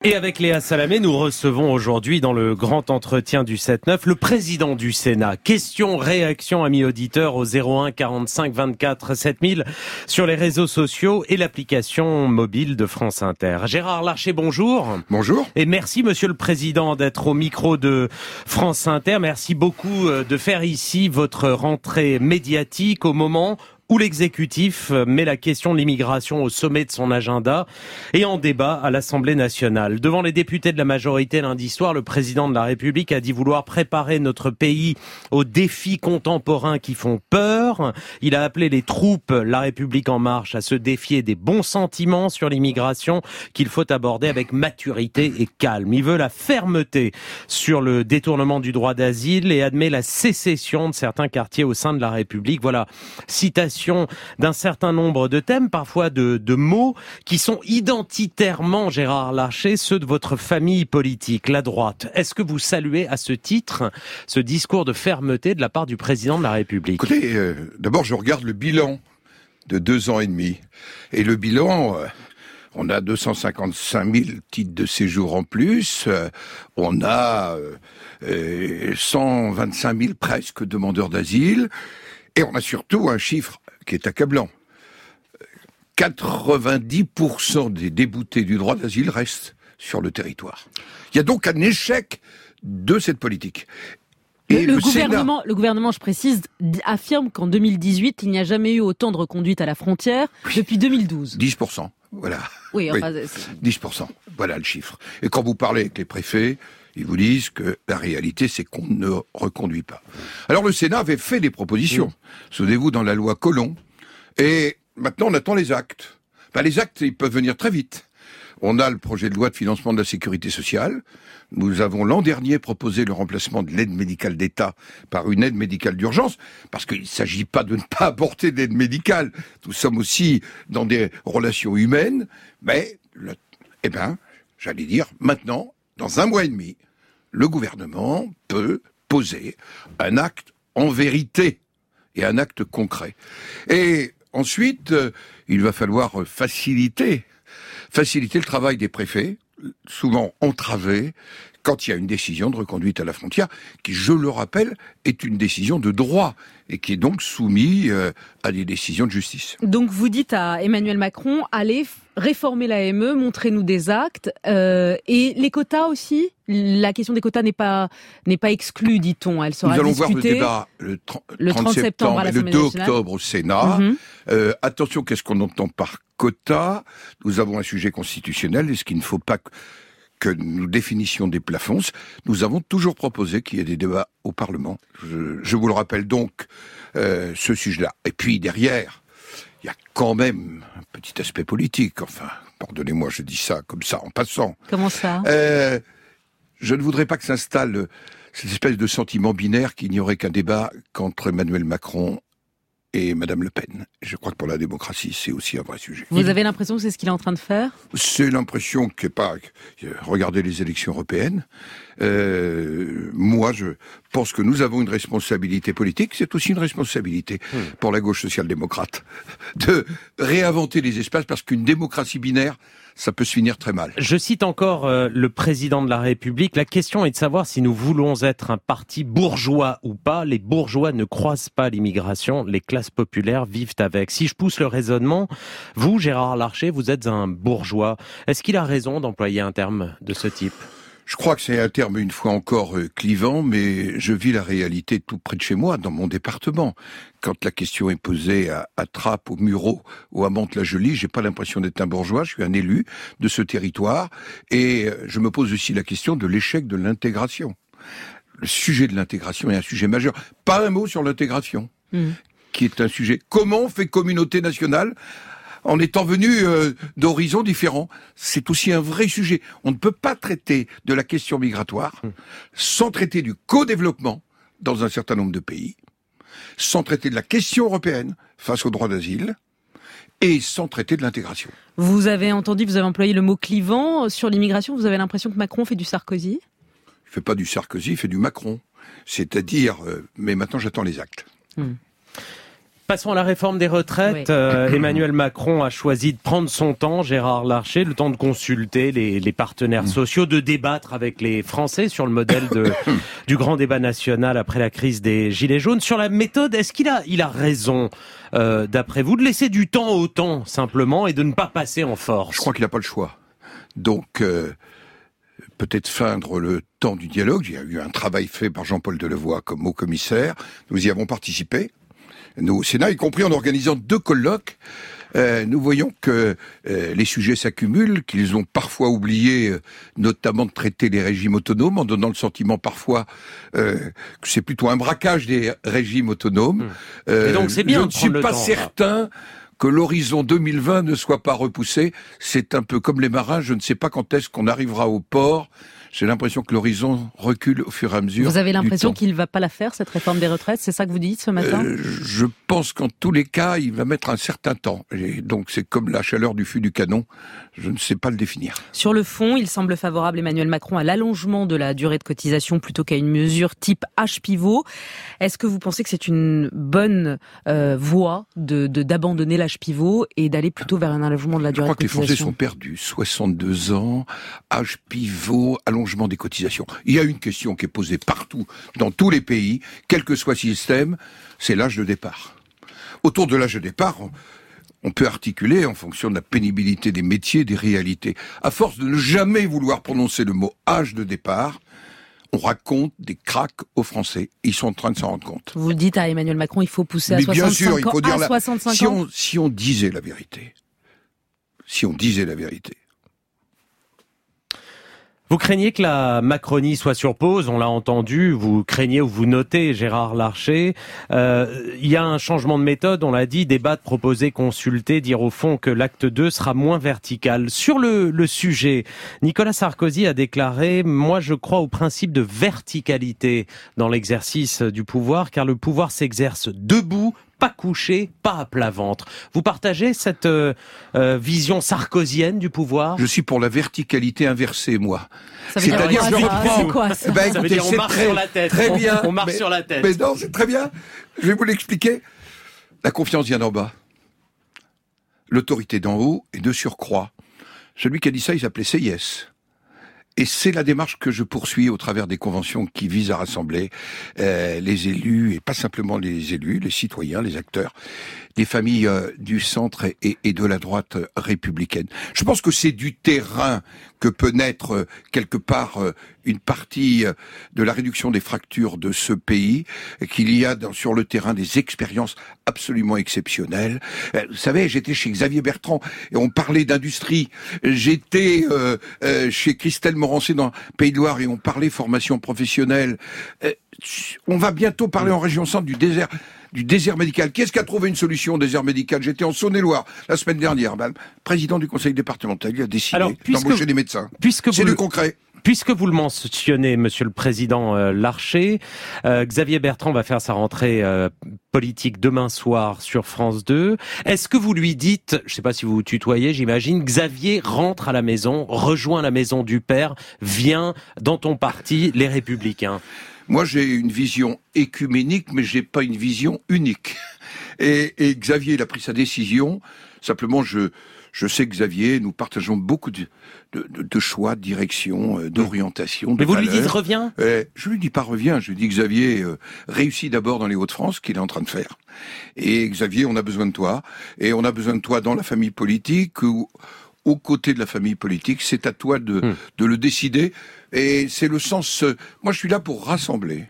Et avec Léa Salamé, nous recevons aujourd'hui dans le grand entretien du 7-9 le président du Sénat. Questions, réactions, amis auditeurs au 01 45 24 7000 sur les réseaux sociaux et l'application mobile de France Inter. Gérard Larcher, bonjour. Bonjour. Et merci Monsieur le Président d'être au micro de France Inter. Merci beaucoup de faire ici votre rentrée médiatique au moment où l'exécutif met la question de l'immigration au sommet de son agenda et en débat à l'Assemblée nationale. Devant les députés de la majorité lundi soir, le président de la République a dit vouloir préparer notre pays aux défis contemporains qui font peur. Il a appelé les troupes La République en marche à se défier des bons sentiments sur l'immigration qu'il faut aborder avec maturité et calme. Il veut la fermeté sur le détournement du droit d'asile et admet la sécession de certains quartiers au sein de la République. Voilà, citation d'un certain nombre de thèmes, parfois de mots qui sont identitairement, Gérard Larcher, ceux de votre famille politique, la droite. Est-ce que vous saluez à ce titre ce discours de fermeté de la part du président de la République ? Écoutez, d'abord je regarde le bilan de 2 ans et demi. Et le bilan, on a 255 000 titres de séjour en plus, on a 125 000 presque demandeurs d'asile, et on a surtout un chiffre qui est accablant. 90% des déboutés du droit d'asile restent sur le territoire. Il y a donc un échec de cette politique. Et le gouvernement, je précise, affirme qu'en 2018, il n'y a jamais eu autant de reconduites à la frontière depuis 2012. 10%, voilà. Oui, enfin, 10%, voilà le chiffre. Et quand vous parlez avec les préfets, ils vous disent que la réalité, c'est qu'on ne reconduit pas. Alors le Sénat avait fait des propositions, souvenez-vous, dans la loi Collomb, et maintenant on attend les actes. Les actes, ils peuvent venir très vite. On a le projet de loi de financement de la sécurité sociale. Nous avons l'an dernier proposé le remplacement de l'aide médicale d'État par une aide médicale d'urgence, parce qu'il ne s'agit pas de ne pas apporter d'aide médicale. Nous sommes aussi dans des relations humaines, mais, j'allais dire, maintenant, dans 1 mois et demi, le gouvernement peut poser un acte en vérité et un acte concret. Et ensuite, il va falloir faciliter le travail des préfets, souvent entravés, quand il y a une décision de reconduite à la frontière, qui, je le rappelle, est une décision de droit, et qui est donc soumise à des décisions de justice. Donc vous dites à Emmanuel Macron, allez réformer l'AME, montrez-nous des actes, et les quotas aussi. La question des quotas n'est pas exclue, dit-on. Elle sera discutée. Nous allons voir le débat le 30 septembre et le 2 octobre au Sénat. Attention, qu'est-ce qu'on entend par quota ? Nous avons un sujet constitutionnel, et ce qu'il ne faut pas que nous définissions des plafonds. Nous avons toujours proposé qu'il y ait des débats au Parlement. Je vous le rappelle donc, ce sujet-là. Et puis derrière, il y a quand même un petit aspect politique. Enfin, pardonnez-moi, je dis ça comme ça, en passant. Comment ça ? Je ne voudrais pas que s'installe cette espèce de sentiment binaire qu'il n'y aurait qu'un débat qu'entre Emmanuel Macron et Madame Le Pen. Je crois que pour la démocratie, c'est aussi un vrai sujet. Vous avez l'impression que c'est ce qu'il est en train de faire ? C'est l'impression que regardez les élections européennes. Moi, je pense que nous avons une responsabilité politique. C'est aussi une responsabilité pour la gauche social-démocrate de réinventer les espaces, parce qu'une démocratie binaire, ça peut se finir très mal. Je cite encore le président de la République. La question est de savoir si nous voulons être un parti bourgeois ou pas. Les bourgeois ne croisent pas l'immigration. Les classes populaires vivent avec. Si je pousse le raisonnement, vous, Gérard Larcher, vous êtes un bourgeois. Est-ce qu'il a raison d'employer un terme de ce type ? Je crois que c'est un terme, une fois encore, clivant, mais je vis la réalité tout près de chez moi, dans mon département. Quand la question est posée à Trappes, au Mureau ou à Mantes-la-Jolie, j'ai pas l'impression d'être un bourgeois, je suis un élu de ce territoire, et je me pose aussi la question de l'échec de l'intégration. Le sujet de l'intégration est un sujet majeur. Pas un mot sur l'intégration, qui est un sujet. Comment on fait communauté nationale en étant venus d'horizons différents? C'est aussi un vrai sujet. On ne peut pas traiter de la question migratoire sans traiter du co-développement dans un certain nombre de pays, sans traiter de la question européenne face au droit d'asile, et sans traiter de l'intégration. Vous avez employé le mot clivant sur l'immigration. Vous avez l'impression que Macron fait du Sarkozy ? Il fait pas du Sarkozy, il fait du Macron. C'est-à-dire, mais maintenant j'attends les actes. Passons à la réforme des retraites. Oui. Emmanuel Macron a choisi de prendre son temps, Gérard Larcher, le temps de consulter les partenaires sociaux, de débattre avec les Français sur le modèle du grand débat national après la crise des Gilets jaunes. Sur la méthode, est-ce qu'il a raison, d'après vous, de laisser du temps au temps, simplement, et de ne pas passer en force? Je crois qu'il n'a pas le choix. Donc, peut-être feindre le temps du dialogue. Il y a eu un travail fait par Jean-Paul Delevoye comme haut commissaire. Nous y avons participé, nous au Sénat, y compris en organisant 2 colloques. Nous voyons que les sujets s'accumulent, qu'ils ont parfois oublié, notamment de traiter les régimes autonomes, en donnant le sentiment parfois que c'est plutôt un braquage des régimes autonomes. Et donc c'est bien. Je ne suis pas certain que l'horizon 2020 ne soit pas repoussé. C'est un peu comme les marins, je ne sais pas quand est-ce qu'on arrivera au port. J'ai l'impression que l'horizon recule au fur et à mesure. Vous avez l'impression qu'il ne va pas la faire, cette réforme des retraites? C'est ça que vous dites ce matin? Je pense qu'en tous les cas, il va mettre un certain temps. Et donc c'est comme la chaleur du fût du canon. Je ne sais pas le définir. Sur le fond, il semble favorable, Emmanuel Macron, à l'allongement de la durée de cotisation plutôt qu'à une mesure type H-pivot. Est-ce que vous pensez que c'est une bonne voie d'abandonner l'H-pivot et d'aller plutôt vers un allongement de la durée de cotisation? Je crois que les Français sont perdus. 62 ans, H-pivot, allongement des cotisations. Il y a une question qui est posée partout, dans tous les pays, quel que soit le système, c'est l'âge de départ. Autour de l'âge de départ, on peut articuler en fonction de la pénibilité des métiers, des réalités. À force de ne jamais vouloir prononcer le mot âge de départ, on raconte des cracks aux Français. Ils sont en train de s'en rendre compte. Vous le dites à Emmanuel Macron, il faut pousser à 65 ans. À 65 ans. Si on disait la vérité, Vous craignez que la Macronie soit sur pause, on l'a entendu, vous craignez ou vous notez, Gérard Larcher. Il y a un changement de méthode, on l'a dit, débattre, proposer, consulter, dire au fond que l'acte 2 sera moins vertical. Sur le sujet, Nicolas Sarkozy a déclaré « Moi je crois au principe de verticalité dans l'exercice du pouvoir, car le pouvoir s'exerce debout, pas couché, pas à plat ventre ». Vous partagez cette vision sarkozienne du pouvoir? Je suis pour la verticalité inversée, moi. C'est-à-dire, c'est quoi ça? Ça veut dire on marche sur la tête. Très bien. On marche sur la tête. Mais non, c'est très bien. Je vais vous l'expliquer. La confiance vient d'en bas. L'autorité d'en haut est de surcroît. Celui qui a dit ça, il s'appelait Seyès. Et c'est la démarche que je poursuis au travers des conventions qui visent à rassembler les élus, et pas simplement les élus, les citoyens, les acteurs, des familles du centre et de la droite républicaine. Je pense que c'est du terrain que peut naître quelque part une partie de la réduction des fractures de ce pays, qu'il y a sur le terrain des expériences absolument exceptionnelles. Vous savez, j'étais chez Xavier Bertrand et on parlait d'industrie. J'étais chez Christelle Morancé dans Pays de Loire et on parlait formation professionnelle. On va bientôt parler en région centre du désert médical. Qui est-ce qui a trouvé une solution au désert médical? J'étais en Saône-et-Loire la semaine dernière. Le président du conseil départemental, il a décidé d'embaucher des médecins. C'est du concret. Puisque vous le mentionnez, Monsieur le Président Larcher, Xavier Bertrand va faire sa rentrée politique demain soir sur France 2. Est-ce que vous lui dites, je ne sais pas si vous vous tutoyez, j'imagine, Xavier rentre à la maison, rejoint la maison du père, viens dans ton parti, les Républicains? Moi, j'ai une vision écuménique, mais j'ai pas une vision unique. Et Xavier, il a pris sa décision. Simplement, je sais que Xavier, nous partageons beaucoup de choix, de direction, d'orientation, de Mais vous valeurs. lui dites reviens? Je lui dis pas reviens, je lui dis Xavier, réussis d'abord dans les Hauts-de-France, qu'il est en train de faire. Et Xavier, on a besoin de toi. Et on a besoin de toi dans la famille politique ou aux côtés de la famille politique. C'est à toi de le décider. Et c'est le sens... moi, je suis là pour rassembler.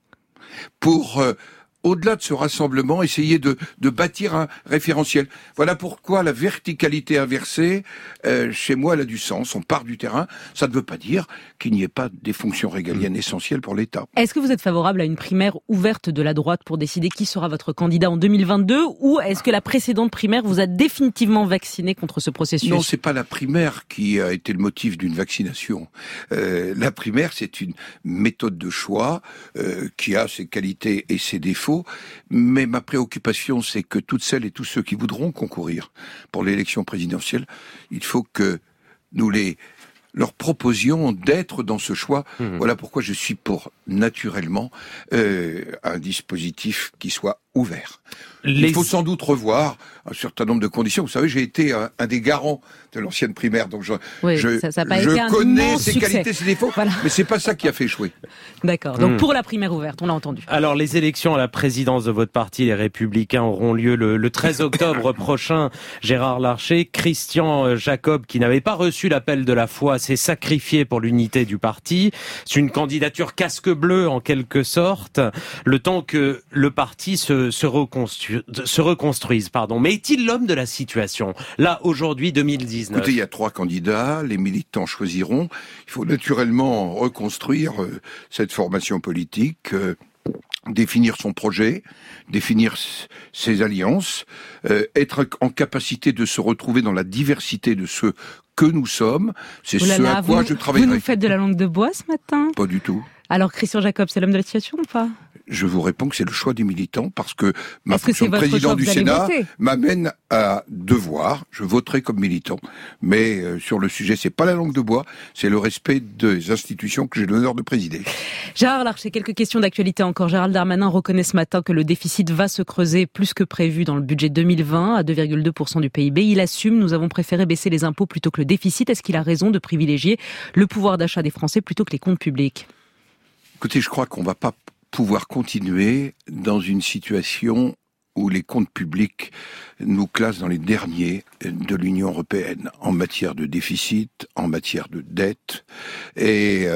Pour... au-delà de ce rassemblement, essayer de bâtir un référentiel. Voilà pourquoi la verticalité inversée, chez moi, elle a du sens. On part du terrain. Ça ne veut pas dire qu'il n'y ait pas des fonctions régaliennes essentielles pour l'État. Est-ce que vous êtes favorable à une primaire ouverte de la droite pour décider qui sera votre candidat en 2022, ou est-ce que la précédente primaire vous a définitivement vacciné contre ce processus? Non, c'est pas la primaire qui a été le motif d'une vaccination. La primaire, c'est une méthode de choix qui a ses qualités et ses défauts. Mais ma préoccupation, c'est que toutes celles et tous ceux qui voudront concourir pour l'élection présidentielle, il faut que nous leur proposions d'être dans ce choix. Voilà pourquoi je suis pour, naturellement, un dispositif qui soit ouvert. Il faut sans doute revoir un certain nombre de conditions. Vous savez, j'ai été un des garants de l'ancienne primaire, donc je connais ses qualités, ses défauts, voilà. Mais c'est pas ça qui a fait échouer. D'accord. Donc pour la primaire ouverte, on l'a entendu. Alors les élections à la présidence de votre parti, les Républicains, auront lieu le 13 octobre prochain. Gérard Larcher, Christian Jacob, qui n'avait pas reçu l'appel de la foi, s'est sacrifié pour l'unité du parti. C'est une candidature casque bleu en quelque sorte, le temps que le parti se reconstruise. Mais est-il l'homme de la situation, là, aujourd'hui, 2019 ? Écoutez, il y a 3 candidats, les militants choisiront. Il faut naturellement reconstruire cette formation politique, définir son projet, définir ses alliances, être en capacité de se retrouver dans la diversité de ce que nous sommes. C'est ce à quoi je travaillerai. Vous nous faites de la langue de bois ce matin ? Pas du tout. Alors Christian Jacob, c'est l'homme de la situation ou pas ? Je vous réponds que c'est le choix des militants parce que ma fonction de président du Sénat m'amène à devoir. Je voterai comme militant, mais sur le sujet, c'est pas la langue de bois, c'est le respect des institutions que j'ai l'honneur de présider. Gérard Larcher, quelques questions d'actualité encore. Gérald Darmanin reconnaît ce matin que le déficit va se creuser plus que prévu dans le budget 2020 à 2,2% du PIB. Il assume, nous avons préféré baisser les impôts plutôt que le déficit. Est-ce qu'il a raison de privilégier le pouvoir d'achat des Français plutôt que les comptes publics ? Écoutez, je crois qu'on va pas pouvoir continuer dans une situation où les comptes publics nous classent dans les derniers de l'Union européenne en matière de déficit, en matière de dette, et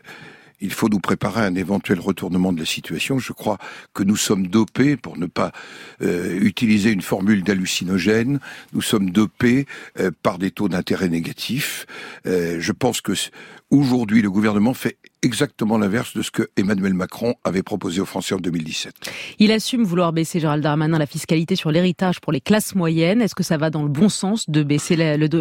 il faut nous préparer à un éventuel retournement de la situation. Je crois que nous sommes dopés, pour ne pas utiliser une formule d'hallucinogène, nous sommes dopés par des taux d'intérêt négatifs. Je pense que aujourd'hui, le gouvernement fait exactement l'inverse de ce que Emmanuel Macron avait proposé aux Français en 2017. Il assume vouloir baisser, Gérald Darmanin, la fiscalité sur l'héritage pour les classes moyennes. Est-ce que ça va dans le bon sens de baisser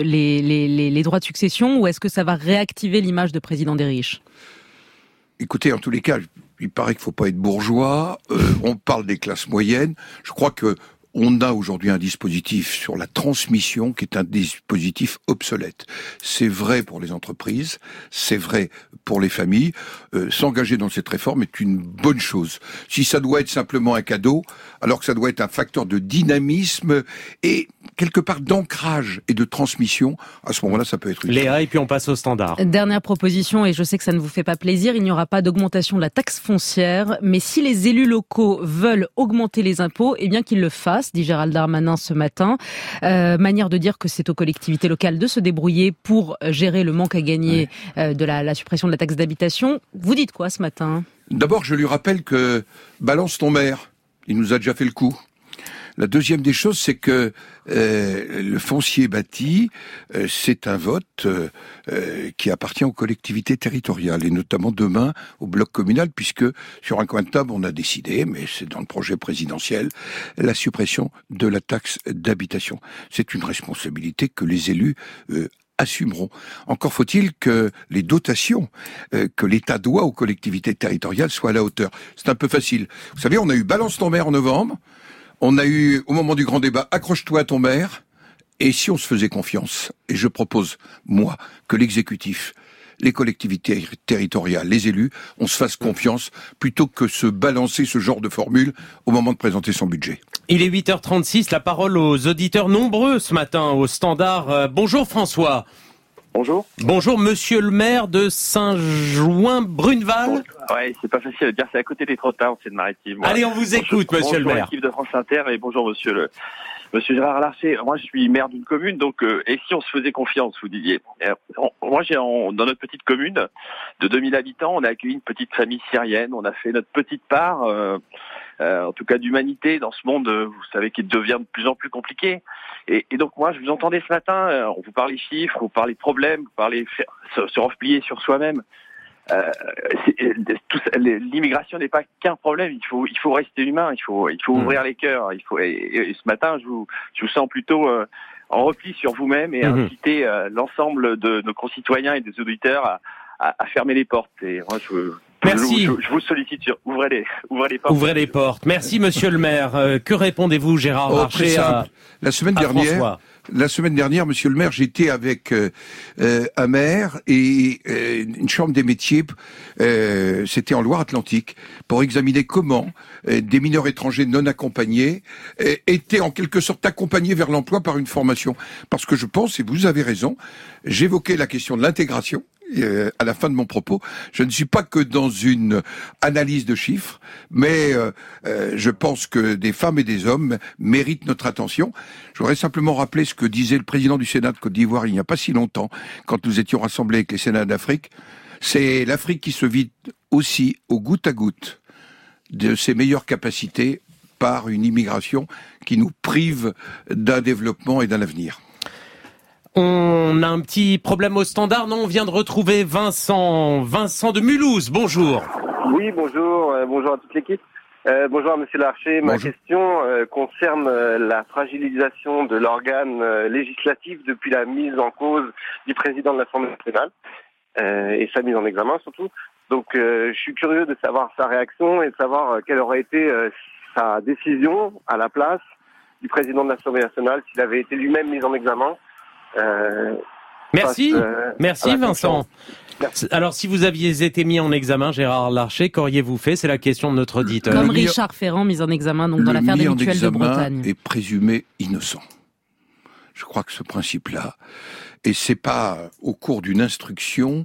les droits de succession ou est-ce que ça va réactiver l'image de président des riches ? Écoutez, en tous les cas, il paraît qu'il ne faut pas être bourgeois. On parle des classes moyennes. Je crois que on a aujourd'hui un dispositif sur la transmission qui est un dispositif obsolète. C'est vrai pour les entreprises, c'est vrai pour les familles. S'engager dans cette réforme est une bonne chose. Si ça doit être simplement un cadeau, alors que ça doit être un facteur de dynamisme et quelque part d'ancrage et de transmission, à ce moment-là, ça peut être utile. Léa, et puis on passe au standard. Dernière proposition, et je sais que ça ne vous fait pas plaisir, il n'y aura pas d'augmentation de la taxe foncière, mais si les élus locaux veulent augmenter les impôts, eh bien qu'ils le fassent, dit Gérald Darmanin ce matin. Manière de dire que c'est aux collectivités locales de se débrouiller pour gérer le manque à gagner de la suppression de la taxe d'habitation. Vous dites quoi ce matin ? D'abord, je lui rappelle que balance ton maire, il nous a déjà fait le coup. La deuxième des choses, c'est que le foncier bâti, c'est un vote qui appartient aux collectivités territoriales, et notamment demain au bloc communal, puisque sur un coin de table, on a décidé, mais c'est dans le projet présidentiel, la suppression de la taxe d'habitation. C'est une responsabilité que les élus assumeront. Encore faut-il que les dotations que l'État doit aux collectivités territoriales soient à la hauteur. C'est un peu facile. Vous savez, on a eu Balance ton maire en novembre. On a eu, au moment du grand débat, accroche-toi à ton maire, et si on se faisait confiance, et je propose, moi, que l'exécutif, les collectivités territoriales, les élus, on se fasse confiance, plutôt que se balancer ce genre de formule au moment de présenter son budget. Il est 8h36, la parole aux auditeurs nombreux ce matin au Standard. Bonjour François. Bonjour. Bonjour Monsieur le maire de Saint-Jouin-Bruneval. Ouais, c'est pas facile de dire, c'est à côté des Trottards, c'est de Maritime. Allez, on vous écoute, Monsieur le maire. Bonjour l'équipe de France Inter et bonjour Monsieur Gérard Larcher. Moi, je suis maire d'une commune, donc et si on se faisait confiance, vous disiez. Moi, dans notre petite commune de 2000 habitants, on a accueilli une petite famille syrienne. On a fait notre petite part, en tout cas d'humanité dans ce monde, vous savez, qui devient de plus en plus compliqué. Et donc moi, je vous entendais ce matin, on vous parle des chiffres, vous parlez de problèmes, vous parlez se replier sur soi-même. L'immigration n'est pas qu'un problème. Il faut rester humain. Il faut ouvrir les cœurs. Et ce matin, je vous sens plutôt en repli sur vous-même et inciter l'ensemble de nos concitoyens et des auditeurs à fermer les portes. Et moi, merci. Je vous sollicite sur ouvrez les portes. Ouvrez les portes. Merci, Monsieur le maire. Que répondez-vous, Gérard Larcher, La semaine dernière, La semaine dernière, monsieur le maire, j'étais avec un maire et une chambre des métiers, c'était en Loire-Atlantique, pour examiner comment des mineurs étrangers non accompagnés étaient en quelque sorte accompagnés vers l'emploi par une formation. Parce que je pense, et vous avez raison, j'évoquais la question de l'intégration, à la fin de mon propos, je ne suis pas que dans une analyse de chiffres, mais je pense que des femmes et des hommes méritent notre attention. Je voudrais simplement rappeler ce que disait le président du Sénat de Côte d'Ivoire il n'y a pas si longtemps, quand nous étions rassemblés avec les Sénats d'Afrique. C'est l'Afrique qui se vide aussi au goutte à goutte de ses meilleures capacités par une immigration qui nous prive d'un développement et d'un avenir. On a un petit problème au standard, non? On vient de retrouver Vincent de Mulhouse. Bonjour. Oui, bonjour. Bonjour à toute l'équipe. Bonjour à Monsieur Larcher. Ma question concerne la fragilisation de l'organe législatif depuis la mise en cause du président de l'Assemblée nationale et sa mise en examen surtout. Donc, je suis curieux de savoir sa réaction et de savoir quelle aurait été sa décision à la place du président de l'Assemblée nationale s'il avait été lui-même mis en examen. Merci Vincent. Alors, si vous aviez été mis en examen, Gérard Larcher, qu'auriez-vous fait? C'est la question de notre auditeur. Comme Richard Ferrand, mis en examen donc dans l'affaire des mutuelles de Bretagne. Est présumé innocent. Je crois que ce principe-là, et c'est pas au cours d'une instruction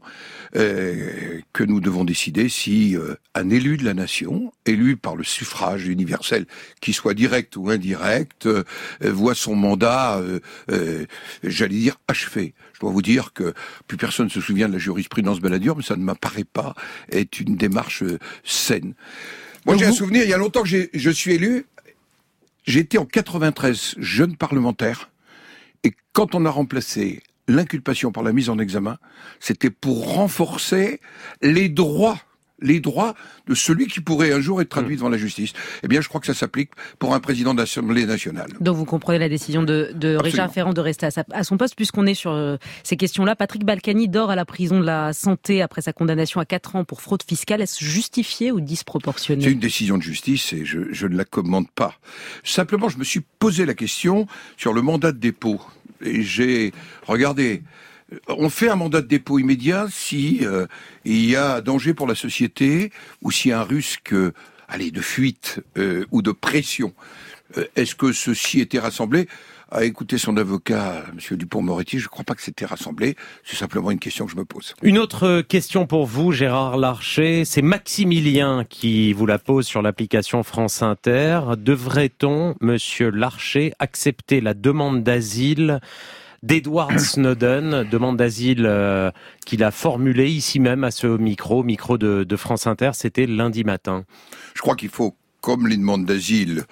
que nous devons décider si un élu de la nation, élu par le suffrage universel, qu'il soit direct ou indirect, voit son mandat, j'allais dire, achevé. Je dois vous dire que plus personne ne se souvient de la jurisprudence Balladur, mais ça ne m'apparaît pas être une démarche saine. Moi, j'ai un souvenir, il y a longtemps que je suis élu, j'étais en 93 jeune parlementaire, et quand on a remplacé l'inculpation par la mise en examen, c'était pour renforcer les droits de celui qui pourrait un jour être traduit devant la justice. Eh bien, je crois que ça s'applique pour un président de l'Assemblée nationale. Donc vous comprenez la décision de Richard Ferrand de rester à son poste, puisqu'on est sur ces questions-là. Patrick Balkany dort à la prison de la Santé après sa condamnation à 4 ans pour fraude fiscale. Est-ce justifié ou disproportionné? C'est une décision de justice et je ne la commande pas. Simplement, je me suis posé la question sur le mandat de dépôt. Et regardez, on fait un mandat de dépôt immédiat si il y a danger pour la société ou s'il y a un risque de fuite ou de pression. Est-ce que ceci était rassemblé? À écouter son avocat, M. Dupond-Moretti, je ne crois pas que c'était rassemblé. C'est simplement une question que je me pose. Une autre question pour vous, Gérard Larcher. C'est Maximilien qui vous la pose sur l'application France Inter. Devrait-on, Monsieur Larcher, accepter la demande d'asile d'Edward Snowden, demande d'asile qu'il a formulée ici même à ce micro de France Inter, c'était lundi matin. Je crois qu'il faut, comme les demandes d'asile,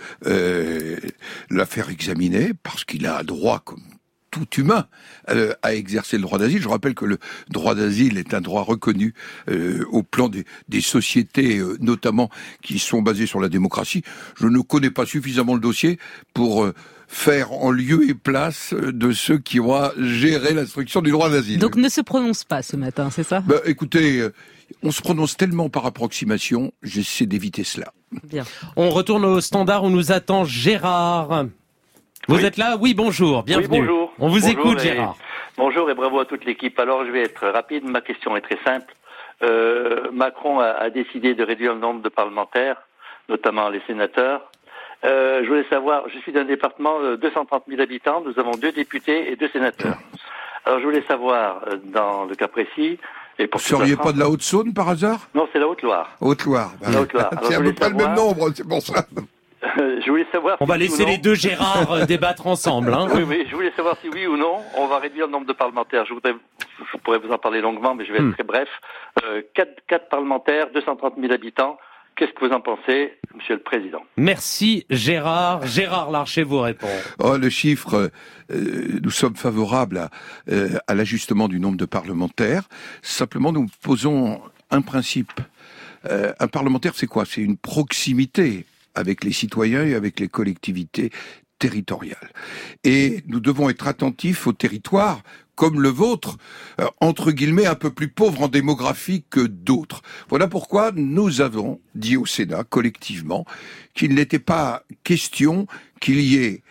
la faire examiner, parce qu'il a droit, comme tout humain, à exercer le droit d'asile. Je rappelle que le droit d'asile est un droit reconnu au plan des sociétés, notamment, qui sont basées sur la démocratie. Je ne connais pas suffisamment le dossier pour faire en lieu et place de ceux qui ont géré l'instruction du droit d'asile. Donc ne se prononce pas ce matin, c'est ça? Écoutez, on se prononce tellement par approximation, j'essaie d'éviter cela. Bien. On retourne au standard où nous attend Gérard. Vous êtes là? Oui, bonjour, bienvenue. Oui, bonjour. On vous écoute, Gérard. Bonjour et bravo à toute l'équipe. Alors, je vais être rapide. Ma question est très simple. Macron a décidé de réduire le nombre de parlementaires, notamment les sénateurs. Je voulais savoir, je suis d'un département de 230 000 habitants, nous avons 2 députés et 2 sénateurs. Alors, je voulais savoir, dans le cas précis... Vous ne seriez pas de la Haute-Saône, par hasard? Non, c'est la Haute-Loire. Haute-Loire. La Haute-Loire. C'est à peu près le même nombre, c'est pour ça. Je voulais savoir. On va laisser les deux Gérard débattre ensemble. Hein. Oui, je voulais savoir si oui ou non, on va réduire le nombre de parlementaires. Je pourrais vous en parler longuement, mais je vais être très bref. 4 parlementaires, 230 000 habitants. Qu'est-ce que vous en pensez, Monsieur le Président? Merci Gérard. Gérard Larcher vous répond. Le chiffre, nous sommes favorables à l'ajustement du nombre de parlementaires. Simplement, nous posons un principe. Un parlementaire, c'est quoi? C'est une proximité avec les citoyens et avec les collectivités territoriales. Et nous devons être attentifs aux territoires comme le vôtre, entre guillemets, un peu plus pauvre en démographie que d'autres. Voilà pourquoi nous avons dit au Sénat, collectivement, qu'il n'était pas question qu'il y ait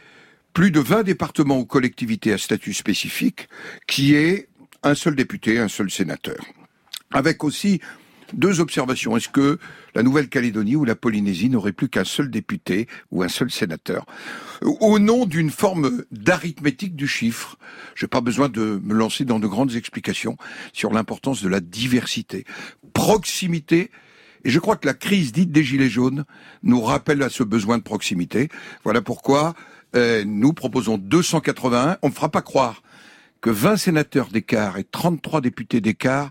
plus de 20 départements ou collectivités à statut spécifique, qui est un seul député, un seul sénateur. Avec aussi 2 observations. Est-ce que la Nouvelle-Calédonie ou la Polynésie n'aurait plus qu'un seul député ou un seul sénateur? Au nom d'une forme d'arithmétique du chiffre, j'ai pas besoin de me lancer dans de grandes explications sur l'importance de la diversité, proximité. Et je crois que la crise dite des Gilets jaunes nous rappelle à ce besoin de proximité. Voilà pourquoi nous proposons 281. On ne fera pas croire que 20 sénateurs d'écart et 33 députés d'écart,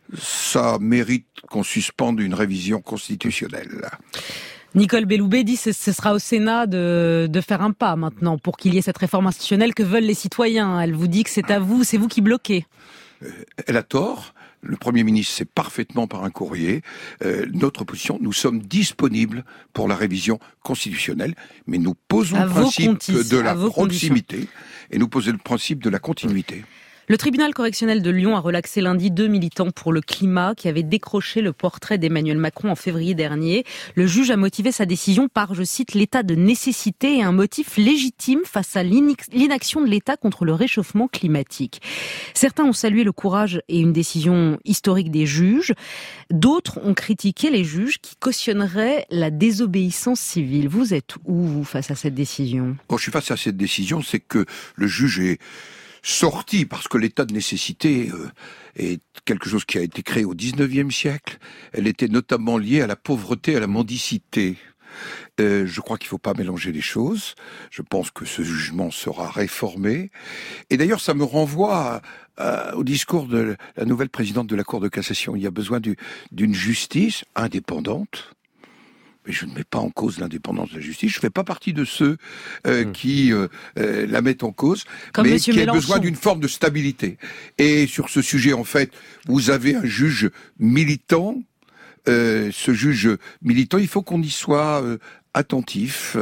ça mérite qu'on suspende une révision constitutionnelle. Nicole Belloubet dit que ce sera au Sénat de faire un pas maintenant pour qu'il y ait cette réforme institutionnelle que veulent les citoyens. Elle vous dit que c'est à vous, c'est vous qui bloquez. Elle a tort. Le Premier ministre sait parfaitement par un courrier notre position. Nous sommes disponibles pour la révision constitutionnelle, mais nous posons le principe de la proximité et nous posons le principe de la continuité. Le tribunal correctionnel de Lyon a relaxé lundi 2 militants pour le climat qui avaient décroché le portrait d'Emmanuel Macron en février dernier. Le juge a motivé sa décision par, je cite, l'état de nécessité et un motif légitime face à l'inaction de l'État contre le réchauffement climatique. Certains ont salué le courage et une décision historique des juges. D'autres ont critiqué les juges qui cautionneraient la désobéissance civile. Vous êtes où, vous, face à cette décision? Quand je suis face à cette décision, c'est que le juge est sorti, parce que l'état de nécessité est quelque chose qui a été créé au XIXe siècle. Elle était notamment liée à la pauvreté, à la mendicité. Je crois qu'il ne faut pas mélanger les choses. Je pense que ce jugement sera réformé. Et d'ailleurs, ça me renvoie au discours de la nouvelle présidente de la Cour de cassation. Il y a besoin d'une justice indépendante. Mais je ne mets pas en cause l'indépendance de la justice. Je ne fais pas partie de ceux qui la mettent en cause, comme mais Monsieur qui Mélenchon. a besoin d'une forme de stabilité. Et sur ce sujet, en fait, vous avez un juge militant. Ce juge militant, il faut qu'on y soit attentif.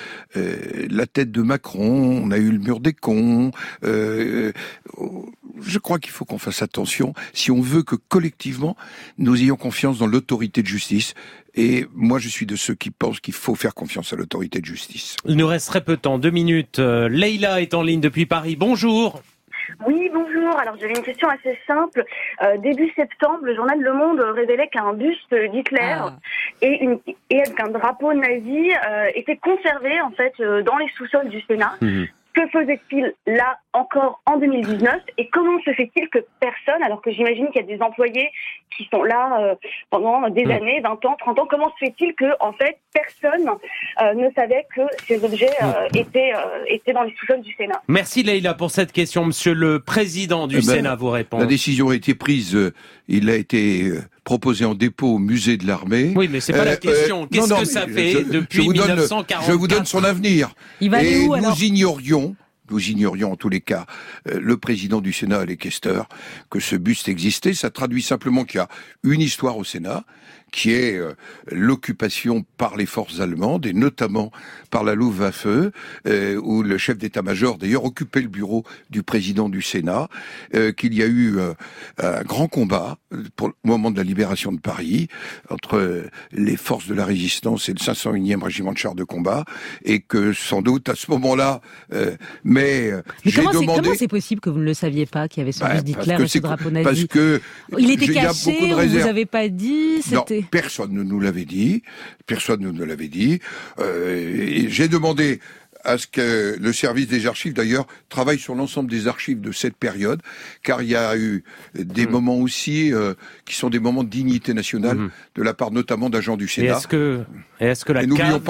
La tête de Macron, on a eu le mur des cons. Je crois qu'il faut qu'on fasse attention si on veut que collectivement nous ayons confiance dans l'autorité de justice. Et moi, je suis de ceux qui pensent qu'il faut faire confiance à l'autorité de justice. Il nous reste très peu de temps, 2 minutes. Leïla est en ligne depuis Paris. Bonjour. Oui, bonjour. Alors, j'avais une question assez simple. Début septembre, le journal Le Monde révélait qu'un buste d'Hitler et un drapeau nazi étaient conservés, en fait, dans les sous-sols du Sénat. Que faisait-il là encore en 2019 et comment se fait-il que personne, alors que j'imagine qu'il y a des employés qui sont là pendant des années, 20 ans, 30 ans, comment se fait-il que en fait personne ne savait que ces objets étaient dans les sous-sols du Sénat? Merci Leïla pour cette question. Monsieur le Président du Sénat vous répond. La décision a été prise, il a été proposé en dépôt au musée de l'armée. Oui, mais c'est pas la question. Qu'est-ce que ça fait depuis 1944? Je vous donne son avenir. Il va aller où, alors? Nous ignorions en tous les cas, le président du Sénat et les questeurs, que ce buste existait. Ça traduit simplement qu'il y a une histoire au Sénat, qui est l'occupation par les forces allemandes, et notamment par la Luftwaffe, où le chef d'état-major d'ailleurs occupait le bureau du président du Sénat, qu'il y a eu un grand combat au moment de la libération de Paris, entre les forces de la résistance et le 501e régiment de chars de combat, et que sans doute à ce moment-là, mais comment c'est possible que vous ne le saviez pas, qu'il y avait ce buste d'Hitler et ce drapeau nazi? Parce que il était caché, on vous avez pas dit, c'était... Non, personne ne nous l'avait dit. Personne ne nous l'avait dit. J'ai demandé à ce que le service des archives, d'ailleurs, travaille sur l'ensemble des archives de cette période, car il y a eu des moments aussi qui sont des moments de dignité nationale de la part notamment d'agents du Sénat. Et est-ce que la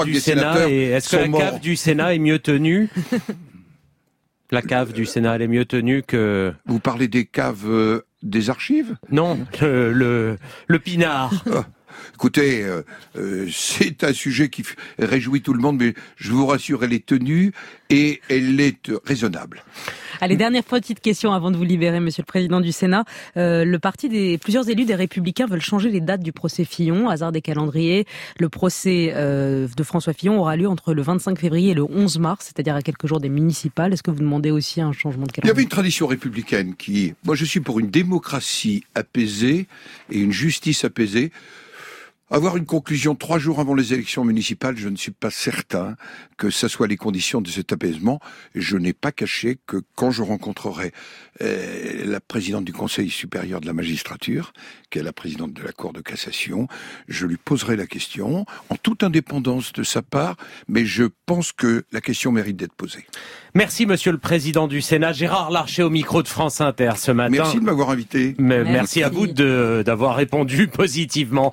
cave du Sénat est mieux tenue? La cave du Sénat, elle est mieux tenue que... Vous parlez des caves des archives? Non, le pinard. Écoutez, c'est un sujet qui réjouit tout le monde, mais je vous rassure, elle est tenue et elle est raisonnable. Allez, dernière petite question avant de vous libérer, Monsieur le Président du Sénat. Plusieurs élus des Républicains veulent changer les dates du procès Fillon, hasard des calendriers. Le procès de François Fillon aura lieu entre le 25 février et le 11 mars, c'est-à-dire à quelques jours des municipales. Est-ce que vous demandez aussi un changement de calendrier? Il y avait une tradition républicaine moi je suis pour une démocratie apaisée et une justice apaisée. Avoir une conclusion 3 jours avant les élections municipales, je ne suis pas certain que ce soit les conditions de cet apaisement. Je n'ai pas caché que quand je rencontrerai la présidente du Conseil supérieur de la magistrature, qui est la présidente de la Cour de cassation, je lui poserai la question, en toute indépendance de sa part, mais je pense que la question mérite d'être posée. Merci Monsieur le Président du Sénat, Gérard Larcher au micro de France Inter ce matin. Merci de m'avoir invité. Merci à vous d'avoir répondu positivement.